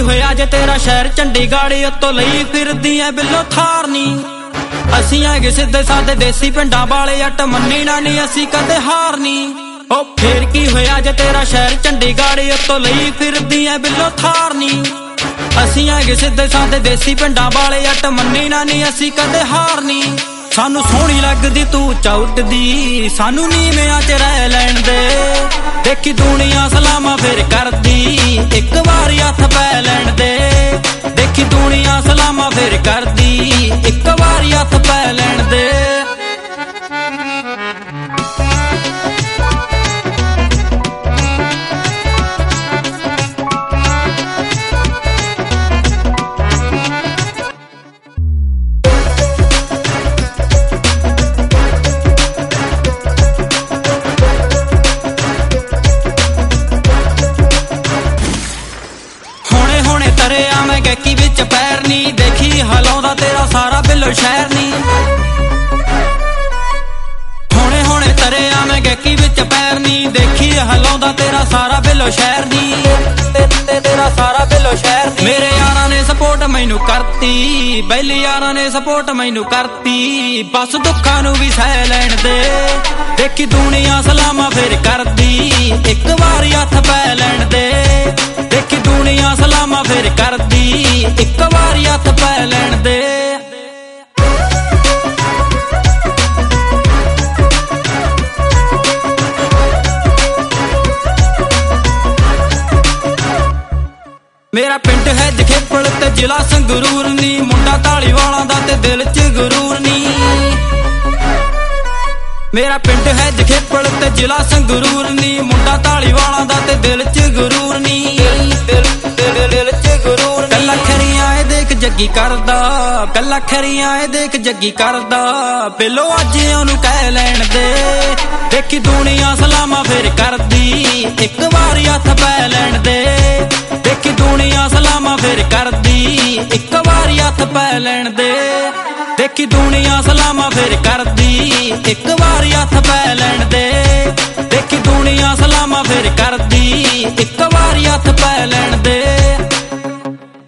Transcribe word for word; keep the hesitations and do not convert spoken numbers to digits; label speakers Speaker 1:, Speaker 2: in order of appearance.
Speaker 1: होया जे तेरा शहर चंडीगढ़ उत्तों लई फिरदी ऐ बिल्लो थारनी। असीं हैगे सिद्धे सादे देसी पिंडां वाले अट मन्नी ना नी असीं कदे हारनी। ओ फिर की होया जे तेरा शहर चंडीगढ़ उत्तों लई फिरदी ऐ बिल्लो थारनी। असीं हैगे सिद्धे सादे देसी पिंडां वाले अट मन्नी ना नी असीं कदे हारनी। सानू सोहनी लगदी तू चौटदी सानू नीवियां च रह लैण दे। देखी दुनिया सलामा फिर करदी एक बारी हथ पै लैण दे। देखी दुनिया सलामा फिर करदी एक बारी हथ पै लैण दे। गैकी विच पैर नी देखी हलाउंदा तेरा सारा बिल्लो शहर नी। होने होने तरे आ मैं गैकी विच पैर नी देखी हलाउंदा तेरा सारा बिल्लो शहर नी। तेरा सारा बिल्लो शहर नी। मेरे यारा ने सपोर्ट मैनू करती बैली यारा ने सपोर्ट मैनू करती। बस दुखा नू भी सह लैण दे। देखी दुनिया सलामा फिर करदी एक बारी हथ पै लैण दे। देखी दुनिया सलामा फिर करदी एक बारी हथ पै लैण दे। मेरा पिंड है जखेपड़ ते जिला संगरूर नी। मुंडा धालीवालां दा ते दिल च गुरूर नी। मेरा पिंड है जखेपड़ ते जिला संगरूर नी। मुंडा धालीवालां दा ते दिल च गुरूर नी। दिल च गुरूर नी। कल्ला खरियां ए देख जग्गी करदा कल्ला खरियां ए देख जग्गी करदा। बिल्लो अज ओनू कह लैण दे। देखी दुनिया सलामा फिर करदी एक बारी हथ पै लैण दे। देखी दुनिया सलामा फिर करदी एक बारी हथ पै लैण दे। देखी दुनिया सलामा फिर करदी एक बारी हथ पै लैण दे। देखी दुनिया सलामा फिर करदी एक बारी हथ पै लैण दे।